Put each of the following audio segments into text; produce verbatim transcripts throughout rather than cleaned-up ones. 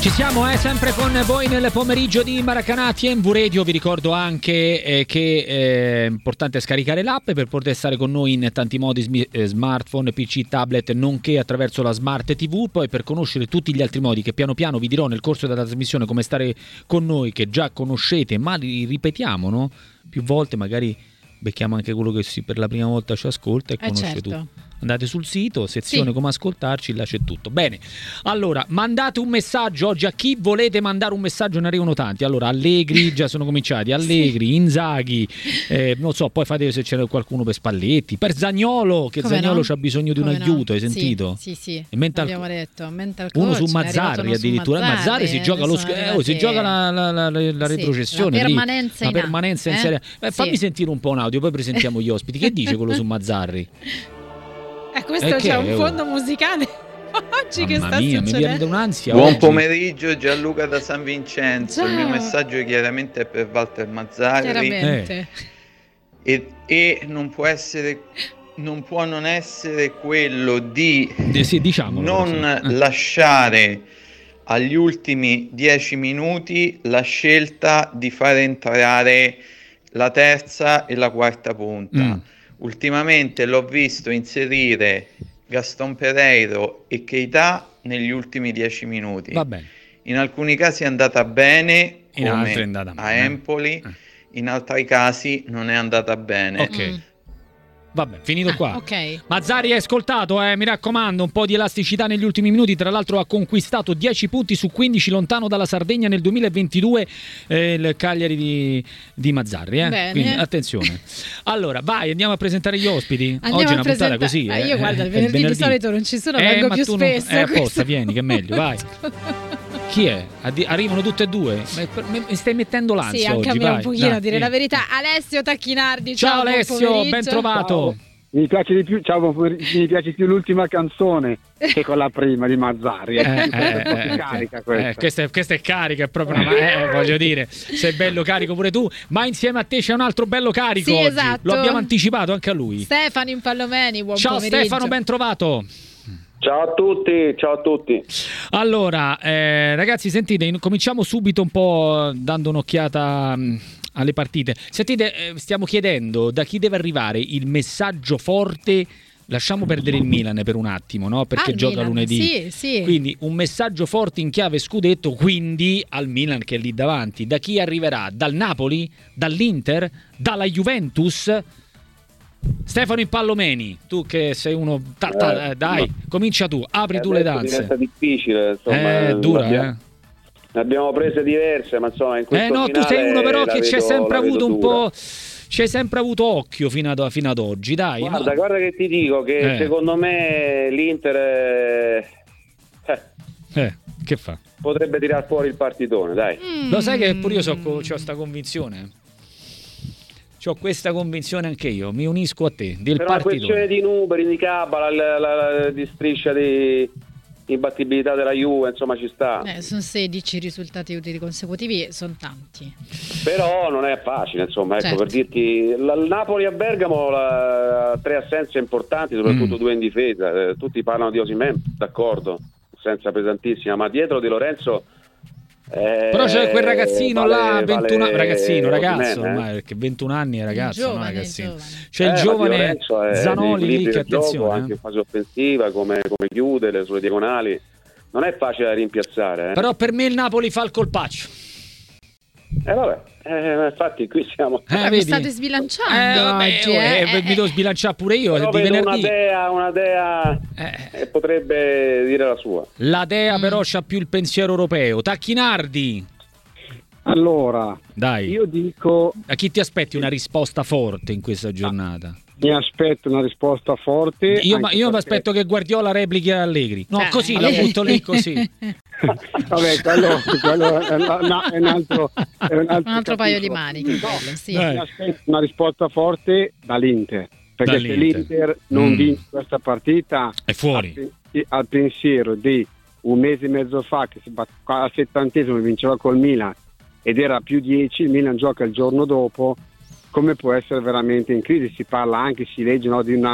Ci siamo, eh, sempre con voi nel pomeriggio di Maracanã T M V Radio. Vi ricordo anche eh, che è importante scaricare l'app per poter stare con noi in tanti modi, sm- eh, smartphone, P C, tablet, nonché attraverso la Smart T V. Poi per conoscere tutti gli altri modi che piano piano vi dirò nel corso della trasmissione, come stare con noi, che già conoscete, ma li ripetiamo, no? Più volte, magari becchiamo anche quello che si per la prima volta ci ascolta e eh conosce certo. tutto. Andate sul sito, sezione sì. come ascoltarci, là c'è tutto. Bene, allora mandate un messaggio oggi a chi volete mandare un messaggio, ne arrivano tanti. Allora Allegri, già sono cominciati, Allegri, sì. Inzaghi, eh, non so, poi fate se c'è qualcuno per Spalletti, per Zagnolo, che come Zagnolo no? c'ha bisogno di come un aiuto, no? Hai sentito? Sì, sì, sì. Mental... abbiamo detto, mental coach, uno su Mazzarri addirittura, Mazzarri, Mazzarri si gioca, lo... eh, oh, si gioca la, la, la, la, la sì, retrocessione, la permanenza lì, in, la permanenza in eh? serie. Eh, fammi sì. sentire un po' un audio, poi presentiamo gli ospiti. Che dice quello su Mazzarri? Eh, questo c'è un fondo musicale oggi. Mamma che sta mia, succedendo? Mi viene un'ansia. Buon oggi. pomeriggio, Gianluca da San Vincenzo. Ciao. Il mio messaggio chiaramente è per Walter Mazzarri. Chiaramente. Eh. E, e non può essere, non può non essere quello di eh sì, diciamolo, non sì. eh. lasciare agli ultimi dieci minuti la scelta di fare entrare la terza e la quarta punta. Mm. Ultimamente l'ho visto inserire Gaston Pereiro e Keita negli ultimi dieci minuti. Va bene. In alcuni casi è andata bene, in come altri è andata a male. Empoli, eh. in altri casi non è andata bene. Ok. Mm. Vabbè, finito qua. Ah, ok. Mazzarri è ascoltato, eh, mi raccomando, un po' di elasticità negli ultimi minuti. Tra l'altro ha conquistato dieci punti su quindici lontano dalla Sardegna nel duemilaventidue, eh, il Cagliari di, di Mazzarri. Eh? Bene. Quindi attenzione. Allora, vai, andiamo a presentare gli ospiti. Andiamo Oggi è a una presenta- puntata così. Ah, eh, io guarda, il venerdì, venerdì di solito non ci sono, eh, vengo ma più tu non... spesso. Eh, apposta, vieni, che è meglio, vai. Chi è? Arrivano tutte e due? Mi stai mettendo l'ansia sì, anche oggi, a me vai, un pochino, dai, a dire sì. la verità. Alessio Tacchinardi, ciao, ciao Alessio, ben trovato. Ciao. Mi piace di più, ciao, mi piace più l'ultima canzone che con la prima di Mazzarri. Eh, eh, eh, è eh, carica questa. Eh, questa, è, questa è carica, è proprio una, eh, voglio dire, sei bello carico pure tu, ma insieme a te c'è un altro bello carico sì, oggi. Esatto. Lo abbiamo anticipato anche a lui. Stefano Impallomeni, buon ciao pomeriggio. Stefano, ben trovato. Ciao a tutti, ciao a tutti. Allora, eh, ragazzi, sentite, cominciamo subito un po' dando un'occhiata mh, alle partite. Sentite, eh, stiamo chiedendo da chi deve arrivare il messaggio forte. Lasciamo perdere il Milan per un attimo, no? Perché ah, gioca Milan, lunedì. Sì, sì. Quindi un messaggio forte in chiave scudetto, quindi al Milan che è lì davanti. Da chi arriverà? Dal Napoli? Dall'Inter? Dalla Juventus? Stefano Impallomeni, tu che sei uno ta, ta, eh, dai, no. comincia tu, apri eh, tu le danze. Diventa difficile, insomma, è dura, abbiamo, eh. Ne abbiamo prese diverse, ma insomma in questo Eh no, tu sei uno però che c'è sempre avuto un po', c'hai sempre avuto occhio fino ad, fino ad oggi, dai. Guarda, no? guarda che ti dico che eh. secondo me l'Inter è... eh. eh, che fa? Potrebbe tirar fuori il partitone, dai. Mm. Lo sai che pure io so, ho sta convinzione. Ho questa convinzione anche io, mi unisco a te. Del per una partitone. questione di numeri, di cabala, la, la, la, di striscia di imbattibilità della Juve, insomma ci sta. Eh, sono sedici risultati utili consecutivi, sono tanti. Però non è facile, insomma, ecco, certo. per dirti, la, il Napoli a Bergamo ha tre assenze importanti, soprattutto mm. due in difesa. Eh, tutti parlano di Osimhen, d'accordo, senza pesantissima, ma dietro Di Lorenzo Eh, però c'è quel ragazzino vale, là ventuno vale ragazzino ragazzo Osimhen, ormai, perché ventuno anni è ragazzo, giovane, no, ragazzino. giovane. C'è eh, il giovane Zanoli lì che attenzione gioco, eh. anche in fase offensiva, come, come chiude le sue diagonali, non è facile da rimpiazzare, eh. Però per me il Napoli fa il colpaccio. Eh vabbè, eh, infatti qui siamo eh, mi state sbilanciando eh, vabbè, oggi, eh, eh, eh, mi devo sbilanciare pure io. Però di vedo venerdì. una dea, una dea eh. eh, potrebbe dire la sua. La dea mm. però c'ha più il pensiero europeo. Tacchinardi. Allora, dai, io dico, a chi ti aspetti una risposta forte in questa giornata? Mi aspetto una risposta forte. Io, ma, io perché... mi aspetto che Guardiola replichi Allegri. No, eh, così eh. la butto lì così. Vabbè, quello, quello è, no, è un altro, è un altro, un altro paio di capitolo. maniche. No, bello, sì. mi aspetto una risposta forte dall'Inter, perché Dall'Inter. se l'Inter non mm. vince questa partita è fuori. Al, al pensiero di un mese e mezzo fa che si bat- al settantesimo vinceva col Milan ed era più dieci, il Milan gioca il giorno dopo, come può essere veramente in crisi? Si parla anche, si legge, no, di una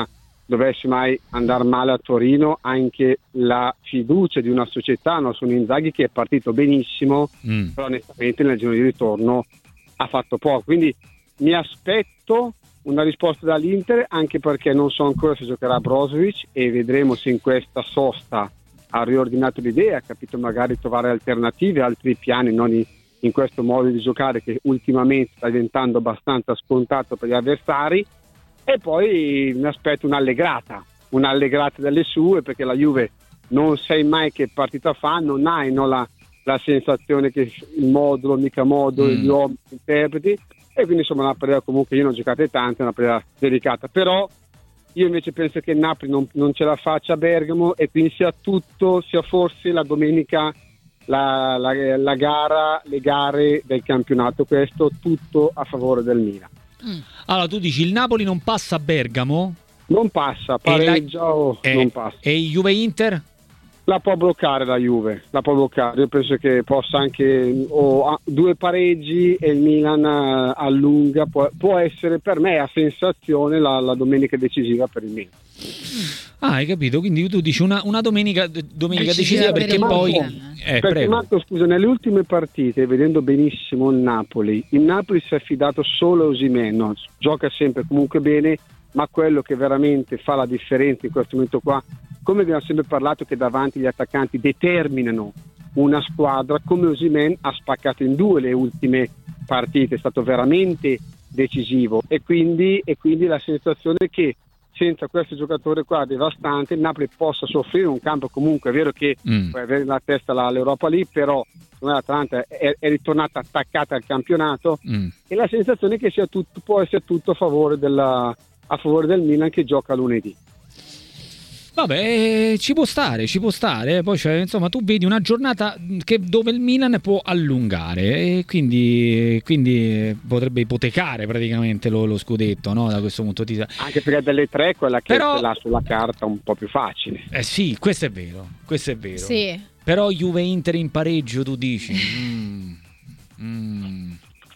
dovesse mai andare male a Torino, anche la fiducia di una società, no, su un Inzaghi che è partito benissimo, mm. però onestamente nel giorno di ritorno ha fatto poco, quindi mi aspetto una risposta dall'Inter, anche perché non so ancora se giocherà Brozovic e vedremo se in questa sosta ha riordinato l'idea, ha capito magari trovare alternative, altri piani, non in, in questo modo di giocare che ultimamente sta diventando abbastanza scontato per gli avversari. E poi mi aspetto un'allegrata, un'allegrata delle sue, perché la Juve non sai mai che partita fa, non hai no, la, la sensazione che il modulo, mica modulo, mm. gli uomini, gli interpreti, e quindi insomma una partita comunque io non ho giocate tante, una partita delicata, però io invece penso che il Napoli non, non ce la faccia a Bergamo e quindi sia tutto, sia forse la domenica la, la, la gara, le gare del campionato, questo tutto a favore del Milan. Allora tu dici il Napoli non passa a Bergamo? Non passa, pareggia la... o eh, non passa. E il Juve-Inter? La può bloccare la Juve, la può bloccare. Io penso che possa anche o due pareggi e il Milan allunga, può, può essere per me a sensazione la, la domenica decisiva per il Milan. Ah, hai capito, quindi tu dici una, una domenica, domenica decisiva perché Marco, poi eh, perché Marco, scusa, nelle ultime partite, vedendo benissimo il Napoli, il Napoli si è affidato solo a Osimhen, no? Gioca sempre comunque bene, ma quello che veramente fa la differenza in questo momento qua, come abbiamo sempre parlato che davanti gli attaccanti determinano una squadra, come Osimhen ha spaccato in due le ultime partite, è stato veramente decisivo e quindi, e quindi la sensazione che senza questo giocatore qua devastante il Napoli possa soffrire un campo, comunque è vero che mm. puoi avere nella testa la, l'Europa lì, però l'Atalanta è, è ritornata attaccata al campionato mm. e la sensazione è che sia tutto, può essere tutto a favore, della, a favore del Milan che gioca lunedì. Vabbè, ci può stare, ci può stare. Poi cioè, insomma, tu vedi una giornata che, dove il Milan può allungare e quindi, quindi potrebbe ipotecare praticamente lo, lo scudetto, no? Da questo punto di vista. Anche perché delle tre quella che Però... ce l'ha sulla carta un po' più facile. Eh sì, questo è vero, questo è vero. Sì. Però Juve-Inter in pareggio, tu dici? Mm, mm.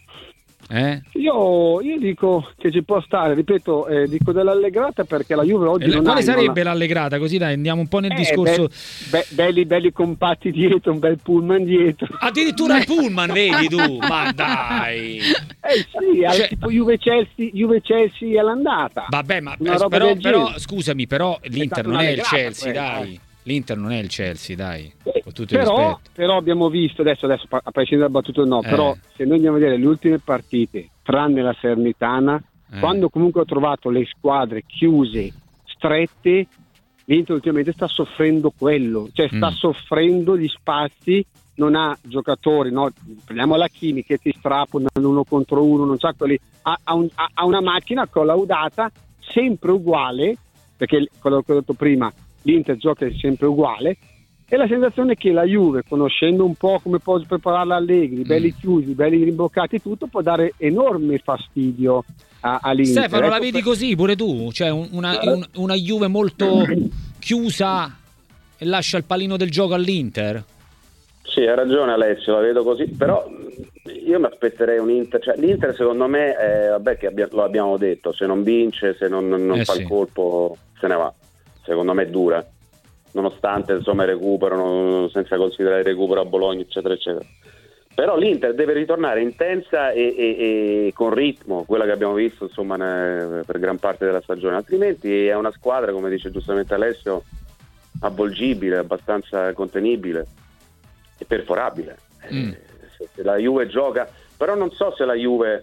Eh? Io, io dico che ci può stare, ripeto, eh, dico dell'allegrata perché la Juve oggi eh, non quale ha sarebbe una... l'allegrata? Così dai, andiamo un po' nel eh, discorso. Be- be- belli, belli compatti dietro, un bel pullman dietro. Addirittura il pullman, vedi tu? Ma dai! Eh sì, cioè... tipo Juve-Chelsea, Juve-Chelsea all'andata. Vabbè, ma eh, però, però scusami, però l'Inter non è il Chelsea, quella, dai. Eh. L'Inter non è il Chelsea, dai. Con tutto il però, rispetto. Però abbiamo visto, adesso, adesso a prescindere dal battuto no, eh. però se noi andiamo a vedere le ultime partite, tranne la Salernitana, eh. quando comunque ho trovato le squadre chiuse, strette, l'Inter ultimamente sta soffrendo quello, cioè sta mm. soffrendo gli spazi, non ha giocatori, no? Prendiamo la Chimi che ti strappano uno contro uno, non sa quelli, ha, ha, un, ha una macchina collaudata sempre uguale, perché quello che ho detto prima, l'Inter gioca sempre uguale, e la sensazione è che la Juve, conoscendo un po' come può prepararla Allegri, mm. belli chiusi, belli rimboccati, tutto può dare enorme fastidio a, all'Inter. Stefano, ecco, la vedi per... così pure tu? Cioè una, un, una Juve molto chiusa e lascia il pallino del gioco all'Inter? Sì, hai ragione Alessio, la vedo così, però io mi aspetterei un Inter, cioè l'Inter secondo me, è, vabbè che abbia, lo abbiamo detto, se non vince, se non, non eh fa sì. il colpo, se ne va. Secondo me è dura, nonostante insomma il recupero, senza considerare il recupero a Bologna eccetera eccetera, però l'Inter deve ritornare intensa e, e, e con ritmo, quella che abbiamo visto insomma ne, per gran parte della stagione, altrimenti è una squadra, come dice giustamente Alessio, avvolgibile, abbastanza contenibile e perforabile. mm. se, se la Juve gioca, però non so se la Juve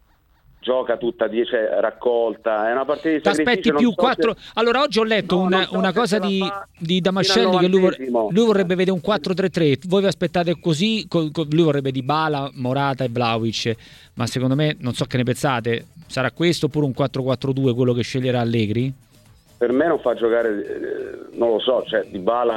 gioca tutta dieci, cioè, raccolta, è una partita di sacrificio. Aspetti più so quattro. Se... Allora oggi ho letto no, una, so una cosa di, di Damascelli che lui, vor- lui vorrebbe vedere un quattro tre tre. Voi vi aspettate così? Co- co- lui vorrebbe Dybala, Morata e Vlahovic, ma secondo me, non so che ne pensate, sarà questo oppure un quattro quattro due quello che sceglierà Allegri? Per me non fa giocare, non lo so, cioè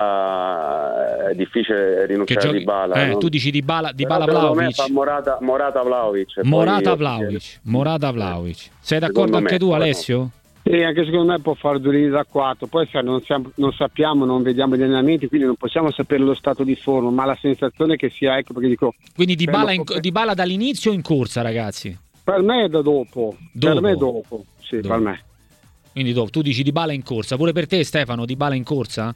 Dybala è difficile rinunciare a Dybala. Eh, no? Tu dici Dybala, Dybala Vlahovic. Fa Morata, Morata Vlahovic. Morata Vlahovic, Morata Vlahovic. Sei d'accordo anche tu, Alessio? Sì, anche secondo me può fare due linee da quattro, poi se non, siamo, non sappiamo, non vediamo gli allenamenti, quindi non possiamo sapere lo stato di forma, ma la sensazione è che sia, ecco perché dico... Quindi Dybala, in, Dybala dall'inizio o in corsa, ragazzi? Per me è da dopo, dopo. per me è dopo, sì, dopo. per me. Quindi tu, tu dici Dybala in corsa, pure per te Stefano Dybala in corsa?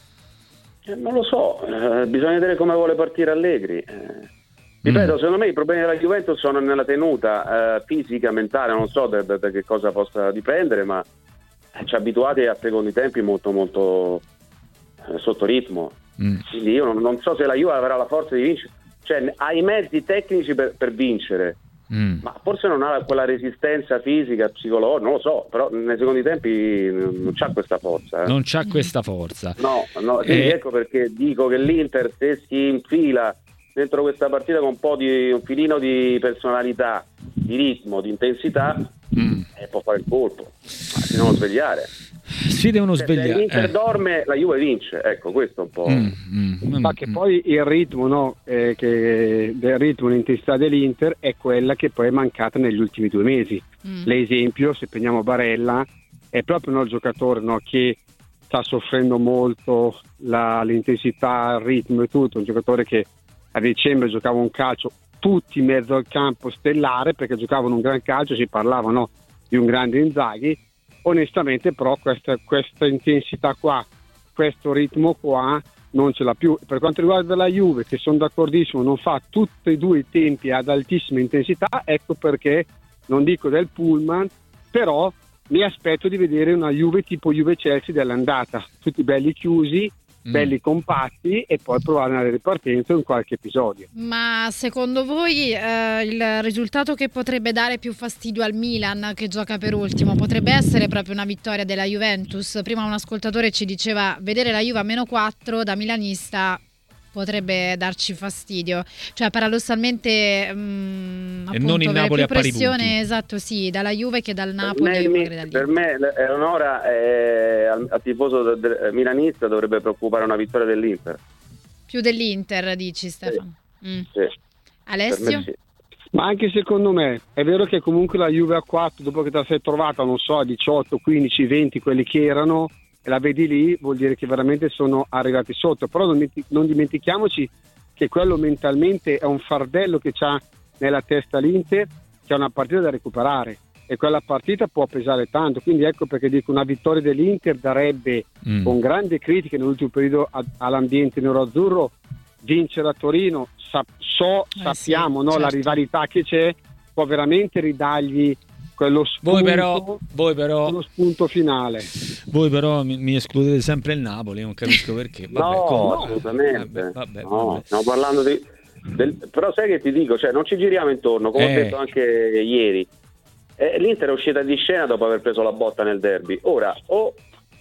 Eh, non lo so, eh, bisogna vedere come vuole partire Allegri. Eh, ripeto, mm. secondo me i problemi della Juventus sono nella tenuta eh, fisica, mentale, non so da, da, da che cosa possa dipendere, ma eh, ci abituati a secondi tempi molto molto eh, sotto ritmo. Mm. Quindi io non, non so se la Juve avrà la forza di vincere, cioè ha i mezzi tecnici per, per vincere. Mm. Ma forse non ha quella resistenza fisica, psicologica, non lo so, però nei secondi tempi non c'ha questa forza. Eh. Non c'ha questa forza. No, no, quindi eh. ecco perché dico che l'Inter, se si infila dentro questa partita con un po' di un filino di personalità, di ritmo, di intensità, mm. eh, può fare il colpo, ma si devono svegliare. Si devono cioè, svegliare. Se l'Inter eh. dorme, la Juve vince. Ecco, questo è un po'. Mm, mm, ma che poi il ritmo, no? Eh, che del ritmo, l'intensità dell'Inter è quella che poi è mancata negli ultimi due mesi. Mm. L'esempio, se prendiamo Barella, è proprio no, il giocatore no, che sta soffrendo molto la, l'intensità, il ritmo e tutto. Un giocatore che a dicembre giocava un calcio tutti in mezzo al campo stellare, perché giocavano un gran calcio, si parlava no, di un grande Inzaghi. Onestamente però questa, questa intensità qua, questo ritmo qua non ce l'ha più. Per quanto riguarda la Juve, che sono d'accordissimo, non fa tutti e due i tempi ad altissima intensità, ecco perché non dico del pullman, però mi aspetto di vedere una Juve tipo Juve-Chelsea dell'andata, tutti belli chiusi, mm. belli compatti, e poi provare una ripartenza in qualche episodio. Ma secondo voi eh, il risultato che potrebbe dare più fastidio al Milan, che gioca per ultimo, potrebbe essere proprio una vittoria della Juventus? Prima un ascoltatore ci diceva vedere la Juve a meno quattro da milanista potrebbe darci fastidio, cioè paradossalmente mh, appunto, e non il Napoli più a pari pressione, punti. Esatto, sì, dalla Juve che dal Napoli. Per me, per me Eleonora è, al, al tifoso de, de, milanista dovrebbe preoccupare una vittoria dell'Inter. Più dell'Inter, dici Stefano? Sì. Mm. Sì. Alessio? Sì. Ma anche secondo me è vero che comunque la Juve a quattro, dopo che te la sei trovata, non so, a diciotto, quindici, venti quelli che erano, e la vedi lì, vuol dire che veramente sono arrivati sotto. Però non, non dimentichiamoci che quello mentalmente è un fardello che c'ha nella testa l'Inter, che è una partita da recuperare, e quella partita può pesare tanto. Quindi ecco perché dico, una vittoria dell'Inter darebbe mm. con grandi critiche nell'ultimo periodo a, all'ambiente nero-azzurro. Vincere a Torino, sa, so, eh sappiamo sì, no, certo. la rivalità che c'è, può veramente ridargli quello spunto, voi però, voi però quello spunto finale. Voi però mi, mi escludete sempre il Napoli, non capisco perché. Vabbè, no, come? assolutamente. Vabbè, vabbè, no, vabbè. Stiamo parlando di del, però sai che ti dico, cioè non ci giriamo intorno, come eh. ho detto anche ieri. Eh, L'Inter è uscita di scena dopo aver preso la botta nel derby. Ora o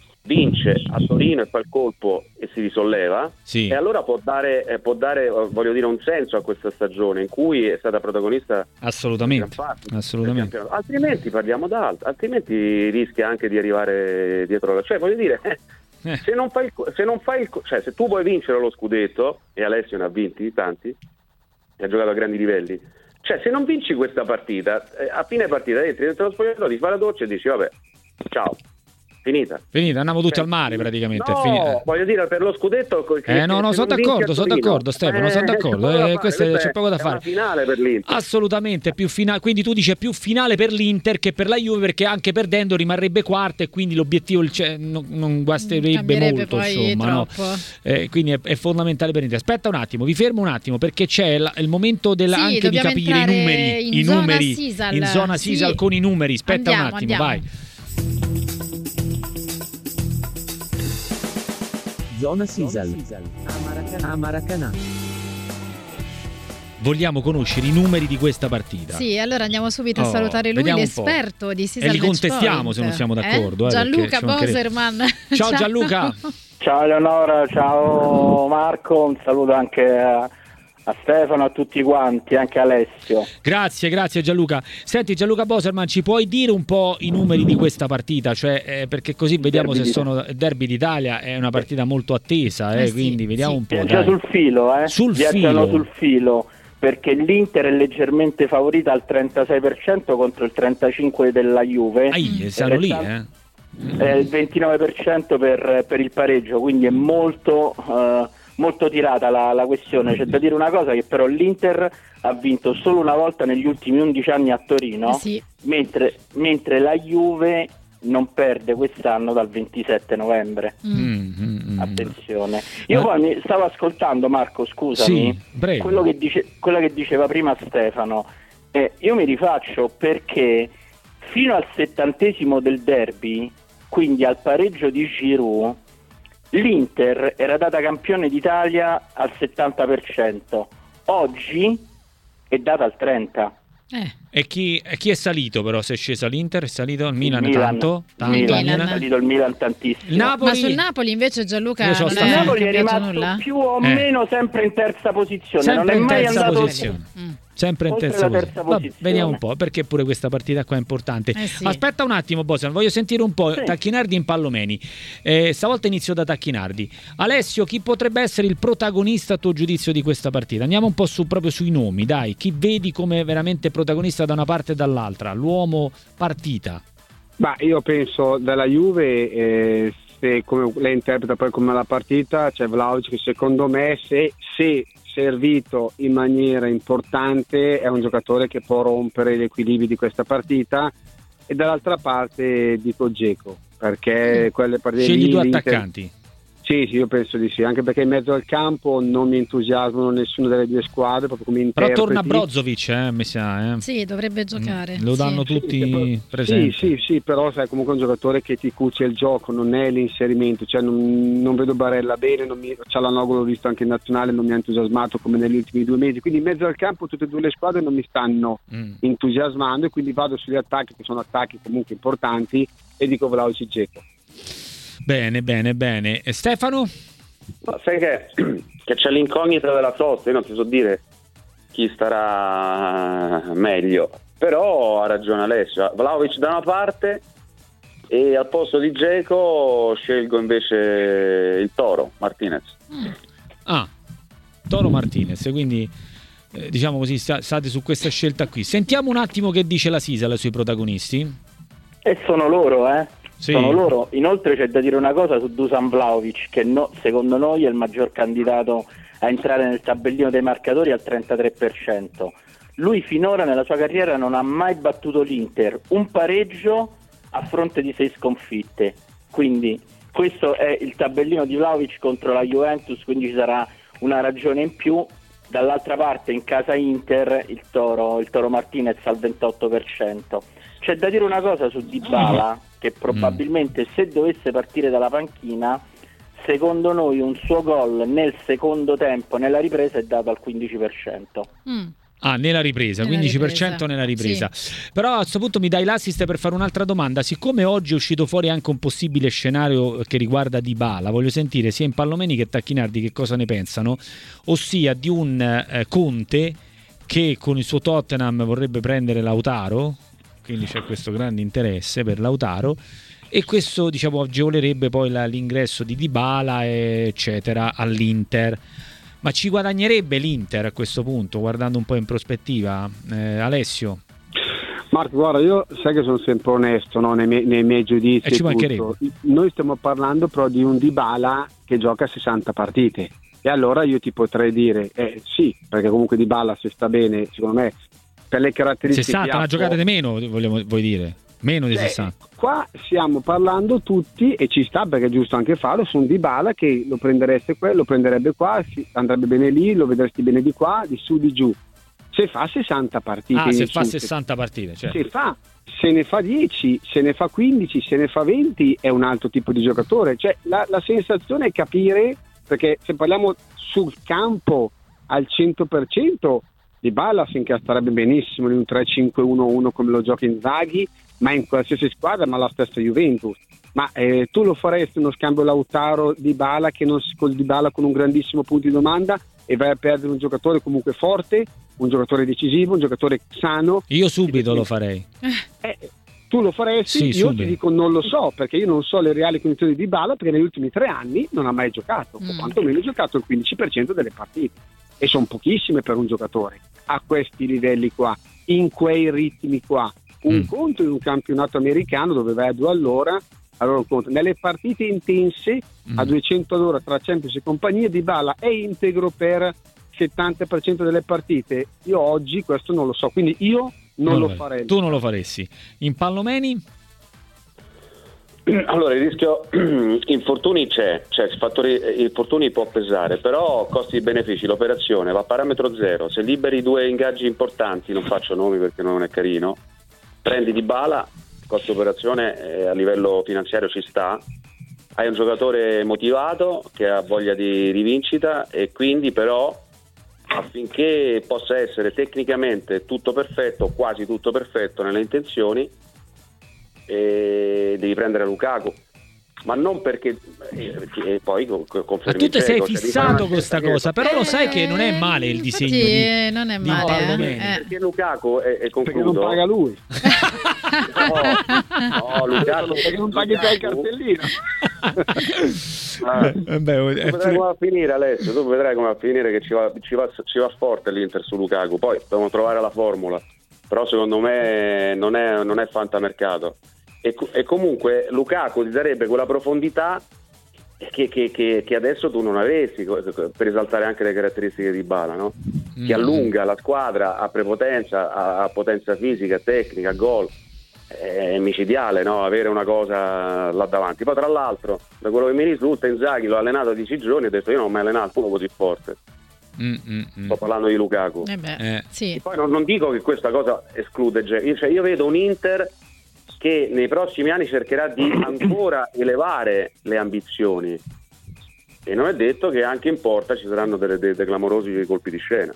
vince a Torino e fa il colpo e si risolleva, sì. e allora può dare, eh, può dare, voglio dire, un senso a questa stagione in cui è stata protagonista assolutamente, assolutamente. Altrimenti parliamo d'altro, altrimenti rischia anche di arrivare dietro la, cioè voglio dire eh, eh. se non fai il, se non fai il, cioè se tu vuoi vincere lo scudetto, e Alessio ne ha vinti tanti e ha giocato a grandi livelli, cioè se non vinci questa partita, eh, a fine partita entri dentro lo spogliatoio, ti fai la doccia e dici vabbè, ciao, finita. Finita, andiamo tutti eh, al mare praticamente. No, è finita. Voglio dire, per lo scudetto. Eh no, no, sono d'accordo, sono d'accordo, Stefano, eh, sono d'accordo. Eh, questo è, c'è poco da è fare. Una finale per l'Inter. Assolutamente, più finale. Quindi tu dici è più finale per l'Inter che per la Juve, perché anche perdendo rimarrebbe quarta e quindi l'obiettivo cioè, non, non guasterebbe molto, insomma. No? Eh, quindi è, è fondamentale per l'Inter. Aspetta un attimo, vi fermo un attimo perché c'è la, il momento della, sì, anche di capire i numeri, i numeri Sisal. in zona Sisal sì. con i numeri. Aspetta andiamo, un attimo, andiamo. vai. Zona Sisal a Maracanã. Vogliamo conoscere i numeri di questa partita. Sì, allora andiamo subito oh, a salutare lui, l'esperto di Sisal. E li contestiamo se non siamo d'accordo. Eh? Eh, Gianluca Boserman. Ciao Gianluca. Ciao Eleonora, ciao Marco, un saluto anche a, a Stefano, a tutti quanti, anche a Alessio. Grazie, grazie Gianluca. Senti Gianluca Boserman, ci puoi dire un po' i numeri di questa partita? Cioè, eh, perché così vediamo derby se sono Derby d'Italia, è una partita molto attesa, eh, eh sì, quindi vediamo sì. un po'. Viaggia sul filo, eh. Sul Viaggiano filo. sul filo, perché l'Inter è leggermente favorita al trentasei per cento contro il trentacinque per cento della Juve. Ah, siamo lì, eh. È il ventinove per cento per, per il pareggio, quindi è molto... Uh, molto tirata la, la questione. C'è da dire una cosa, che però l'Inter ha vinto solo una volta negli ultimi undici anni a Torino, eh sì. mentre, mentre la Juve non perde quest'anno dal ventisette novembre. Mm, mm, mm. Attenzione. Io Ma... poi mi stavo ascoltando, Marco, scusami, sì, quello che dice, quello che diceva prima Stefano. Eh, io mi rifaccio perché fino al settantesimo del derby, quindi al pareggio di Giroud, l'Inter era data campione d'Italia al settanta per cento. Oggi è data al trenta per cento. Eh. E chi, e chi è salito però? Se è sceso l'Inter, è salito il Milan, il Milan tanto? tanto Milan, Milan. è salito il Milan tantissimo. Il Napoli... Ma sul Napoli invece Gianluca Io so non sta- Il è Napoli è cambiato rimasto nulla? più o Eh. meno sempre in terza posizione, Sempre non è in mai terza andato posizione. Mm. Sempre in Oltre terza, la terza posizione. Va, posizione. vediamo un po', perché pure questa partita qua è importante. Eh sì. Aspetta un attimo, Bosan, voglio sentire un po' Sì. Tacchinardi in Pallomeni. Eh, stavolta inizio da Tacchinardi. Alessio, chi potrebbe essere il protagonista a tuo giudizio di questa partita? Andiamo un po' su, proprio sui nomi, dai. Chi vedi come veramente protagonista da una parte e dall'altra? L'uomo partita. Ma io penso dalla Juve, eh, se come lei interpreta poi come la partita, c'è Vlahovic che secondo me se, se servito in maniera importante è un giocatore che può rompere gli equilibri di questa partita, e dall'altra parte dico Dzeko, perché quelle partite Scegli lì, due l'Inter- attaccanti. Sì, sì, io penso di sì, anche perché in mezzo al campo non mi entusiasmano nessuna delle due squadre, proprio come Però interpreti. torna Brozovic, eh, mi sa, eh. Sì, dovrebbe giocare. Lo danno sì. tutti Sì, però- presenti. Sì, sì, sì, però sai, comunque è un giocatore che ti cuce il gioco, non è l'inserimento, cioè non, non vedo Barella bene, non mi, Cialanoglu l'ho visto anche in nazionale, non mi ha entusiasmato come negli ultimi due mesi, quindi in mezzo al campo tutte e due le squadre non mi stanno Mm. entusiasmando, e quindi vado sugli attacchi che sono attacchi comunque importanti e dico Vlahovic e Dzeko. Bene, bene, bene. E Stefano? Ma sai che, che c'è l'incognita della sosta, io non ti so dire chi starà meglio, però ha ragione Alessio. Vlahovic da una parte e al posto di Dzeko scelgo invece il Toro Martinez. Ah, Toro Martinez, quindi eh, diciamo così sta- state su questa scelta qui. Sentiamo un attimo che dice la Sisal sui protagonisti. E sono loro, eh? Sì. Sono loro. Inoltre c'è da dire una cosa su Dusan Vlahovic, che no, secondo noi è il maggior candidato a entrare nel tabellino dei marcatori al trentatré per cento. Lui finora nella sua carriera non ha mai battuto l'Inter, un pareggio a fronte di sei sconfitte. Quindi questo è il tabellino di Vlahovic contro la Juventus, quindi ci sarà una ragione in più. Dall'altra parte in casa Inter il Toro, il Toro Martinez al ventotto per cento. C'è da dire una cosa su Dybala, che probabilmente se dovesse partire dalla panchina, secondo noi un suo gol nel secondo tempo, nella ripresa, è dato al quindici per cento. Mm. Ah, nella ripresa, Nella quindici per cento ripresa. nella ripresa. Però a questo punto mi dai l'assist per fare un'altra domanda. Siccome oggi è uscito fuori anche un possibile scenario che riguarda Dybala, voglio sentire sia in Pallomeni che Tacchinardi che cosa ne pensano, ossia di un eh, Conte che con il suo Tottenham vorrebbe prendere Lautaro, quindi c'è questo grande interesse per Lautaro, e questo diciamo agevolerebbe poi la, l'ingresso di Dybala eccetera all'Inter. Ma ci guadagnerebbe l'Inter a questo punto, guardando un po' in prospettiva, eh, Alessio? Marco, guarda, io sai che sono sempre onesto, no, nei, miei, nei miei giudizi. E ci tutto. mancherebbe. Noi stiamo parlando però di un Dybala che gioca sessanta partite, e allora io ti potrei dire eh, sì, perché comunque Dybala, se sta bene, secondo me per le caratteristiche sessanta, una giocata di meno, vogliamo, vuoi dire? Meno di eh, sessanta. Qua stiamo parlando tutti, e ci sta perché è giusto anche farlo, su un Dybala che lo prendereste qua, lo prenderebbe qua, andrebbe bene lì, lo vedresti bene di qua, di su, di giù. Se fa sessanta partite, Ah, se fa su, sessanta partite, certo. se fa, se ne fa dieci, se ne fa quindici, se ne fa venti, è un altro tipo di giocatore. Cioè la, la sensazione è capire, perché se parliamo sul campo al cento per cento, Dybala si incastrerebbe benissimo in un tre cinque uno uno come lo gioca Inzaghi, ma in qualsiasi squadra, ma la stessa Juventus. Ma eh, tu lo faresti uno scambio Lautaro Dybala, che non si col Dybala con un grandissimo punto di domanda, e vai a perdere un giocatore comunque forte, un giocatore decisivo, un giocatore sano? Io subito lo farei. Eh, tu lo faresti? Sì, io subito. ti dico non lo so, perché io non so le reali condizioni di Dybala, perché negli ultimi tre anni non ha mai giocato, Mm. o quantomeno ha giocato il quindici per cento delle partite, e sono pochissime per un giocatore a questi livelli qua, in quei ritmi qua. Un Mm. conto in un campionato americano dove vai a due all'ora, allora un conto. Nelle partite intense Mm. a duecento all'ora tra Champions e compagnia, Dybala è integro per settanta per cento delle partite. Io oggi questo non lo so, quindi io non, lo farei. Tu non lo faresti. In Pallomeni? Allora, il rischio infortuni c'è, cioè il fattore infortuni può pesare, però costi e benefici, l'operazione va a parametro zero. Se liberi due ingaggi importanti, non faccio nomi perché non è carino, prendi Dybala, costo operazione eh, a livello finanziario ci sta, hai un giocatore motivato che ha voglia di rivincita e quindi però affinché possa essere tecnicamente tutto perfetto, quasi tutto perfetto nelle intenzioni, e devi prendere Lukaku, ma non perché e, e poi confermi. Ma tu te sei Dzeko, fissato cioè, con sta cosa, però lo sai che non è male il disegno Infatti, di, non è di male, Paolo eh. Meni. Eh. perché Lukaku e, e Perché non concludo paga lui. no, no Lukaku Perché non paghi te il cartellino. Ah, Eh, beh, tu è vedrai pure- come va a finire, Alessio, tu vedrai come va a finire, che ci va, ci va, ci va forte l'Inter su Lukaku, poi dobbiamo trovare la formula, però secondo me non è, non è fantamercato e, e comunque Lukaku ti darebbe quella profondità che, che, che, che adesso tu non avessi, per esaltare anche le caratteristiche di Dybala, no? Mm. Che allunga la squadra, ha prepotenza, ha, ha potenza fisica, tecnica, gol. È micidiale, no? Avere una cosa là davanti. Poi tra l'altro, da quello che mi risulta, Inzaghi l'ho allenato dieci giorni e ho detto io non ho mai allenato uno così forte. Mm, mm, mm. Sto parlando di Lukaku. Eh beh, Eh. sì. E poi non, non dico che questa cosa esclude, io, cioè, io vedo un Inter che nei prossimi anni cercherà di ancora elevare le ambizioni e non è detto che anche in porta ci saranno dei, dei, dei clamorosi colpi di scena.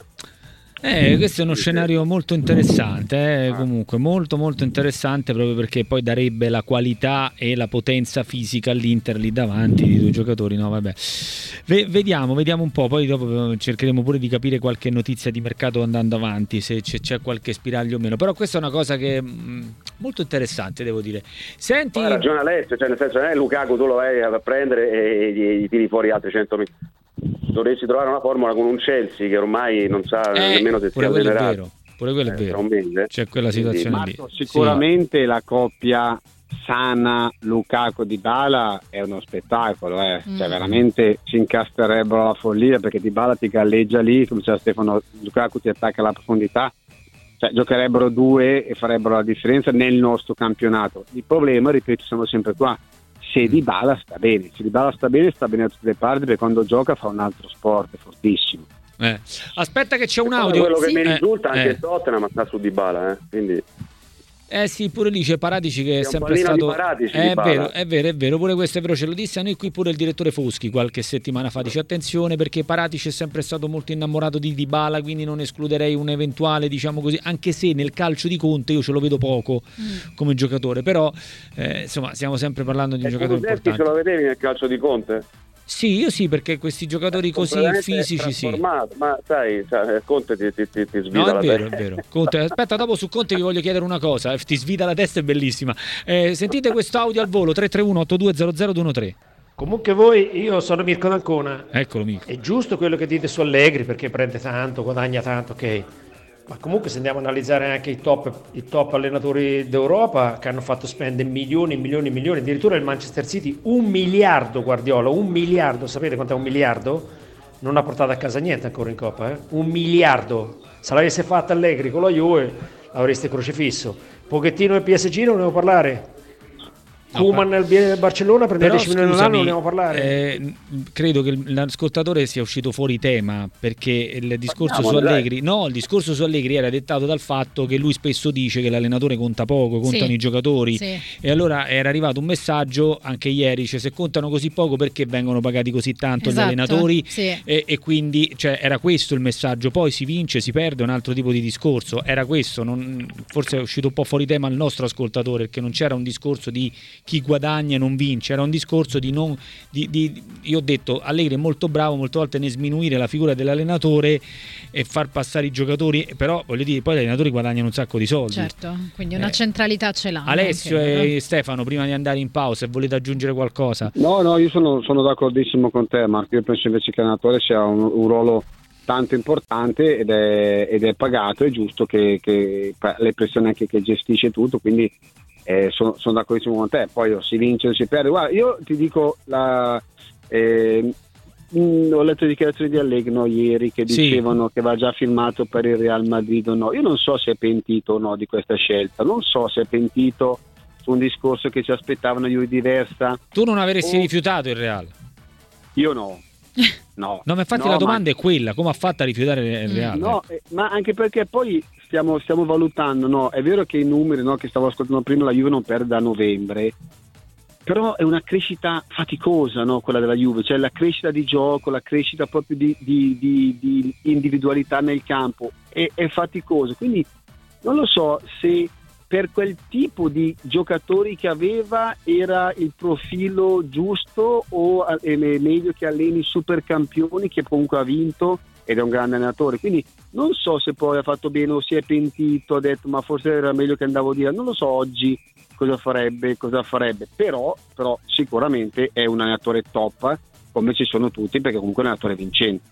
Eh, questo è uno scenario molto interessante, eh, comunque molto molto interessante, proprio perché poi darebbe la qualità e la potenza fisica all'Inter lì davanti di due giocatori. No, vabbè. V- vediamo, vediamo un po', poi dopo cercheremo pure di capire qualche notizia di mercato andando avanti, se c'è, c'è qualche spiraglio o meno, però questa è una cosa che è mh, molto interessante, devo dire. Senti, Ha ragione Alessio, cioè nel senso non è Lukaku tu lo vai a prendere e gli, gli tiri fuori altri centomila. Dovresti trovare una formula con un Chelsea che ormai non sa eh, nemmeno se pure sia quello è generato. vero, pure quello è Eh, vero. tra un mese. C'è quella situazione lì. Marco, sicuramente la coppia sana Lukaku Dybala è uno spettacolo, eh. Mm. Cioè veramente si incastrerebbero alla follia perché Dybala ti galleggia lì, come diceva Stefano, Lukaku ti attacca alla profondità, cioè giocherebbero due e farebbero la differenza nel nostro campionato. Il problema, ripeto, siamo sempre qua, se Dybala sta bene, se Dybala sta bene sta bene da tutte le parti, perché quando gioca fa un altro sport, è fortissimo. Eh. Aspetta che c'è un Poi audio. quello che Sì. mi risulta Eh, anche eh. il Tottenham sta su Dybala, eh. Quindi Eh sì, pure lì c'è Paratici che è, C'è un sempre pallino di stato Paratici, è Dybala. vero, è vero, è vero, pure questo è vero, ce lo disse a noi qui pure il direttore Foschi qualche settimana fa, dice attenzione perché Paratici è sempre stato molto innamorato di Dybala, quindi non escluderei un eventuale, diciamo così, anche se nel calcio di Conte io ce lo vedo poco Mm. come giocatore, però eh, insomma, stiamo sempre parlando di un e giocatore Kulusevski importante. ce lo vedevi nel calcio di Conte? Sì, io sì, perché questi giocatori così Completamente fisici sì. trasformato, ma sai, cioè, Conte ti, ti, ti, ti svita No, è la vero, è testa. vero. Conte, aspetta, dopo su Conte vi voglio chiedere una cosa. eh, Ti svita la testa, è bellissima. Eh, sentite questo audio al volo: tre tre uno otto due zero zero due uno tre. Comunque voi, io sono Mirko D'Ancona. Eccolo, Mico. È giusto quello che dite su Allegri perché prende tanto, guadagna tanto, ok. Ma comunque se andiamo a analizzare anche i top, i top allenatori d'Europa che hanno fatto spendere milioni, milioni, milioni, addirittura il Manchester City un miliardo, Guardiola, un miliardo, sapete quanto è un miliardo? Non ha portato a casa niente ancora in Coppa, eh? Un miliardo. Se l'avesse fatta Allegri con la Juve l'avreste crocifisso. Pochettino il P S G non ne devo parlare. No, Koeman nel Barcellona prende Però, dieci milioni all'anno, non ne devo parlare. eh, credo che l'ascoltatore sia uscito fuori tema perché il discorso Parliamo, su dai. Allegri no, il discorso su Allegri era dettato dal fatto che lui spesso dice che l'allenatore conta poco, contano Sì. i giocatori Sì. e allora era arrivato un messaggio anche ieri, cioè se contano così poco perché vengono pagati così tanto Esatto, gli allenatori sì. e, e quindi cioè, era questo il messaggio, poi si vince, si perde, è un altro tipo di discorso, era questo, non, forse è uscito un po' fuori tema il nostro ascoltatore perché non c'era un discorso di chi guadagna e non vince, era un discorso di non di, di, io ho detto Allegri è molto bravo molte volte nel sminuire la figura dell'allenatore e far passare i giocatori, però voglio dire poi gli allenatori guadagnano un sacco di soldi. Certo, quindi una Eh. centralità ce l'ha. Alessio anche, e Stefano, prima di andare in pausa, se volete aggiungere qualcosa. No, no, io sono, sono d'accordissimo con te, Marco. Io penso invece che l'allenatore sia un, un ruolo tanto importante ed è, ed è pagato, è giusto che, che le pressioni anche che gestisce tutto, quindi eh, sono, sono d'accordissimo con te. Poi si vince o si perde. Guarda, io ti dico la eh, mh, ho letto le dichiarazioni di Allegri no, ieri che Sì. dicevano che va già firmato per il Real Madrid o no. Io non so se è pentito o no di questa scelta, non so se è pentito su un discorso che ci aspettava una Juve diversa. Tu non avresti oh. rifiutato il Real? Io no. No, no, ma infatti no, la domanda ma... è quella: come ha fatto a rifiutare il Real? No, eh, ma anche perché poi stiamo, stiamo valutando, no? È vero che i numeri, no, che stavo ascoltando prima, la Juve non perde da novembre, però è una crescita faticosa, no? Quella della Juve, cioè la crescita di gioco, la crescita proprio di, di, di, di individualità nel campo è, è faticosa, quindi non lo so se per quel tipo di giocatori che aveva era il profilo giusto o è meglio che alleni super campioni che comunque ha vinto ed è un grande allenatore, quindi non so se poi ha fatto bene o si è pentito, ha detto ma forse era meglio che andavo via, non lo so oggi cosa farebbe, cosa farebbe, però, però sicuramente è un allenatore top come ci sono tutti, perché comunque è un allenatore vincente.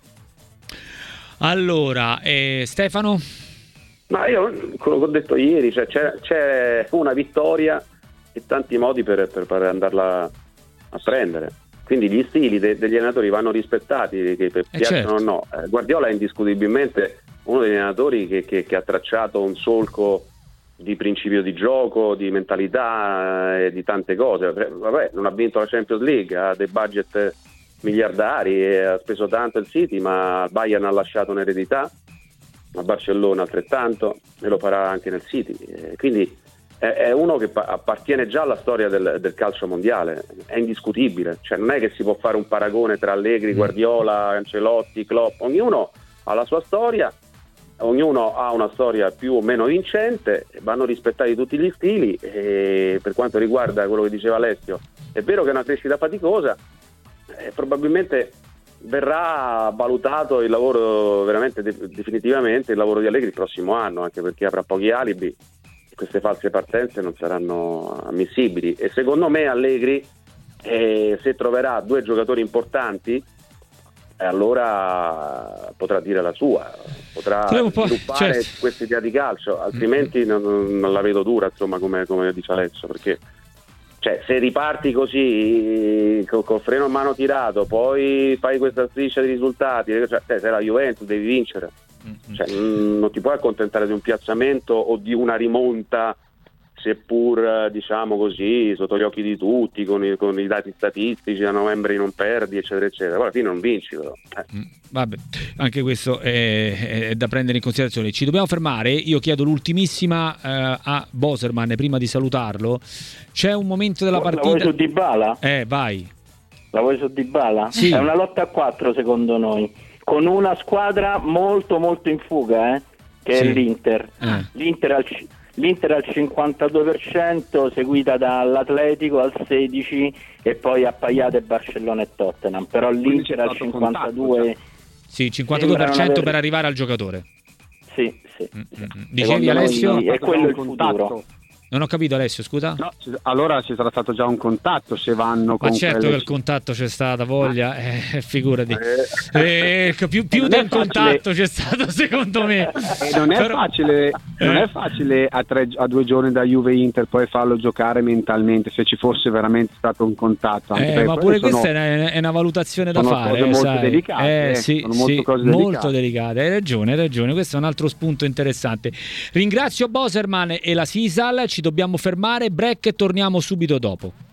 Allora, eh, Stefano? Ma io, quello che ho detto ieri, cioè c'è, c'è una vittoria e tanti modi per, per, per andarla a prendere. Quindi gli stili de, degli allenatori vanno rispettati, che per eh piacciono certo. o no. Eh, Guardiola è indiscutibilmente uno degli allenatori che, che, che ha tracciato un solco di principio di gioco, di mentalità e eh, di tante cose. Vabbè, non ha vinto la Champions League, ha dei budget miliardari, e ha speso tanto il City, ma il Bayern ha lasciato un'eredità, a Barcellona altrettanto, e lo farà anche nel City, eh, quindi è, è uno che pa- appartiene già alla storia del, del calcio mondiale, è indiscutibile, cioè non è che si può fare un paragone tra Allegri, Guardiola, Ancelotti, Klopp, ognuno ha la sua storia, ognuno ha una storia più o meno vincente, vanno rispettati tutti gli stili, e per quanto riguarda quello che diceva Alessio, è vero che è una crescita faticosa, eh, probabilmente verrà valutato il lavoro veramente de- definitivamente il lavoro di Allegri il prossimo anno, anche perché avrà pochi alibi e queste false partenze non saranno ammissibili, e secondo me Allegri eh, se troverà due giocatori importanti eh, allora potrà dire la sua, potrà sviluppare certo. questa idea di calcio, altrimenti non, non la vedo dura, insomma, come, come dice Alessio, perché cioè se riparti così col, col freno a mano tirato, poi fai questa striscia di risultati, cioè te sei la Juventus, devi vincere, mm-hmm. cioè, mh, non ti puoi accontentare di un piazzamento o di una rimonta, seppur diciamo così sotto gli occhi di tutti, con i, con i dati statistici, a novembre non perdi eccetera eccetera, poi alla fine non vinci però. Eh. Mm, vabbè, anche questo è, è da prendere in considerazione. Ci dobbiamo fermare, io chiedo l'ultimissima eh, a Boserman prima di salutarlo. C'è un momento della partita. La vuoi su Dybala? Eh, vai. La vuoi su Dybala? Sì. È una lotta a quattro secondo noi, con una squadra molto molto in fuga, eh, che sì. è l'Inter. Eh. L'Inter al L'Inter al cinquantadue per cento, seguita dall'Atletico al sedici per cento e poi appaiate Barcellona e Tottenham, però l'Inter al cinquantadue per cento. Sì, cinquantadue per cento aver... per arrivare al giocatore. Sì, sì. Mm-hmm. Dicevi Alessio? È quello il futuro. Non ho capito Alessio, scusa? No, allora ci sarà stato già un contatto se vanno con ma certo quelle... che il contatto c'è stata, voglia, eh, figurati. Eh, eh, più più del contatto c'è stato secondo me. E non è Però... facile, non è facile a, tre, a due giorni da Juve Inter poi farlo giocare mentalmente, se ci fosse veramente stato un contatto. Anche eh, ma pure sono, questa è una, è una valutazione da sono fare. Cose eh, molto sai. delicate. Eh, sì, sono molto, sì, cose molto delicate. delicate. Hai ragione, hai ragione. Questo è un altro spunto interessante. Ringrazio Boserman e la Sisal, ci dobbiamo fermare. Break e torniamo subito dopo.